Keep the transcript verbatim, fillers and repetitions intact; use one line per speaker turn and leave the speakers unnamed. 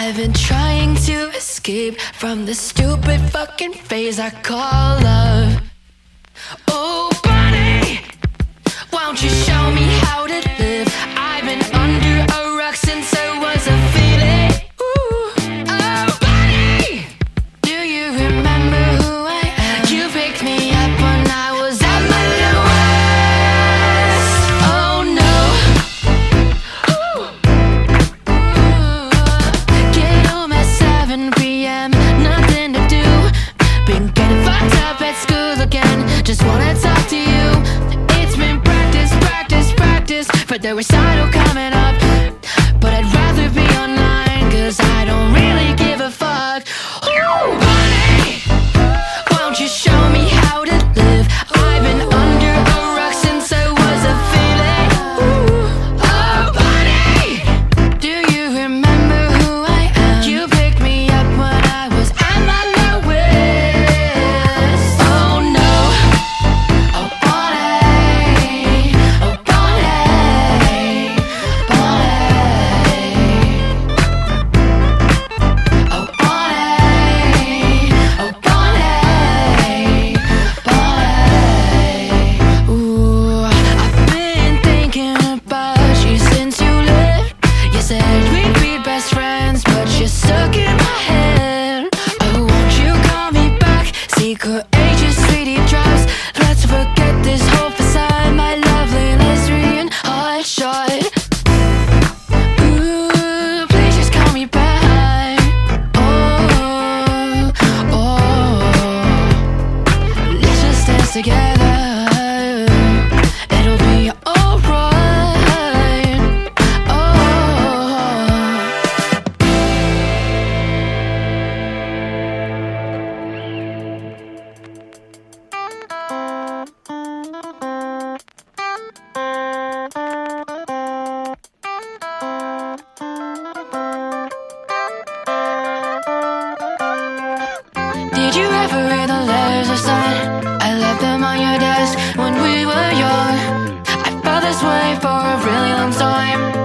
I've been trying to escape from the stupid fucking phase I call love. Oh, bunny, won't you show me how to live? I've been under a rock since I was a feeling. Ooh, oh, bunny, do you remember who I am? You picked me up when I was at my lowest. Oh no. Ooh. Ooh. Get home at seven p m, nothing to do. Been getting fucked up at school again. Just wanna talk to you. It's been practice, practice, practice for the recital coming up. But I'd rather be online, cause I don't really give a fuck. Ooh, bunny, won't you show me how to live? I've been under a rock since I was a feeling. Ooh, oh, bunny, do you remember who I am? You picked me up when I was at my lowest. Oh no. Oh, bunny, oh, bunny, bunny. Oh, bunny, oh, bunny, bunny. Ooh, I've been thinking about you since you left. You said we'd be best friends, but you're stuck in my head. Oh, won't you call me back? Secret agent, sweetie drops. Let's forget this whole facade, my lovely lesbian hotshot. Ooh, please just call me back. Oh, oh, let's just dance together. It'll be alright. Oh. Did you ever read the letters I sent? I left them on your desk when we were young. I felt this way for a really long time.